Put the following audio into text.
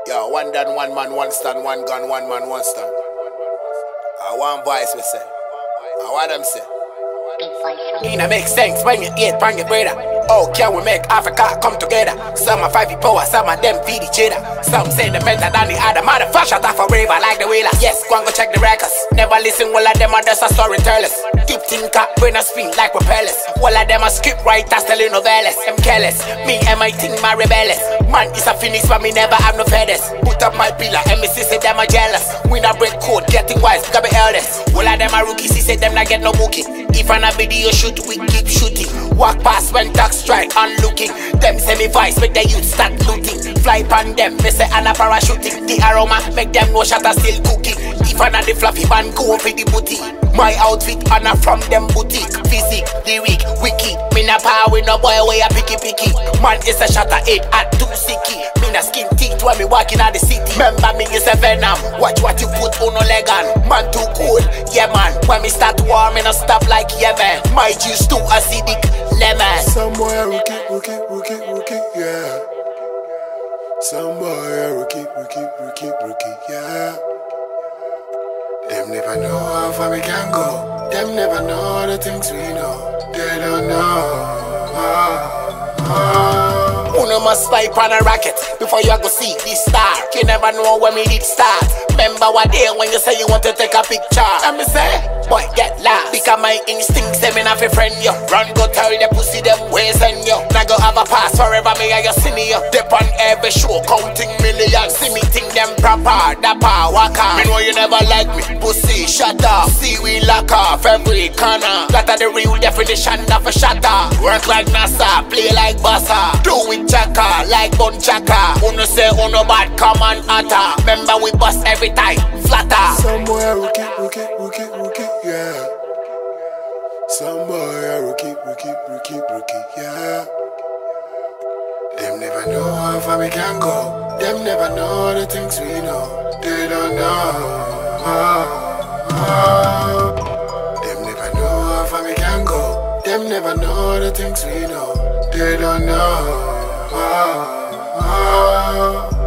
Yo, one done, one man, one stand, one gun, one man, one stand. One voice we say. What them say? It make sense when you eat pan your brother. Oh, can we make Africa come together? Some are 5 power, some of them feed each other. Some say the better than the other. Motherfucker shut off forever like the wheeler. Yes, go and go check the records. Never listen, all of them are just a storytellers. Deep thinker, brain a spin like propellers. All of them are script writers telling novellas. I'm careless, me and my thing, my rebellious. Man, it's a finish but me never have no feathers. Put up my pillar, and me say them are jealous. We not break code, getting wise, gotta be eldest. All of them are rookies, he say them not get no bookie. If an a video shoot, we keep shooting. Walk past when tax strike on looking. Them semi vice make the youth start looting. Fly pan them, me say an a parachuting. The aroma make them know shatter still cooking. If an a the fluffy man go for the booty. My outfit and a from them boutique. Physique, lyric, wiki. Me na power with no boy way a picky. Man is a shatter 8 at 2 sicky. Me na skin teeth when me walking out the city. Remember me is a venom. Watch what you put on no leg on. Man too cool, yeah man. When me start war, me no stop like yeah man. My juice too acidic, lemon. Somewhere rookie, yeah. Somewhere rookie, yeah. Them never know how far we can go. Them never know the things we know. They don't know. Uno must spy on a rocket before you go see this star. You never know when me did start. Remember what day when you say you want to take a picture. And me say, boy get lost. Because my instincts them enough a friend you. Run go tell the pussy them ways and you. Now go have a pass forever me and your senior. Dip on every show counting millions. See me think them proper, dapper, waka. Me know you never like me, pussy shut up. See we lock off every corner. That are the real definition of a shatter. Work like NASA, play like Bassa. Do it chaka, like Bon Chaka. Uno say uno bad, come on atta. Remember we bust every time, flatter. Somewhere rookie, yeah. Somewhere rookie, yeah. Them never know how far we can go. Them never know the things we know. They don't know. Them never know how far we can go. Them never know the things we know. They don't know.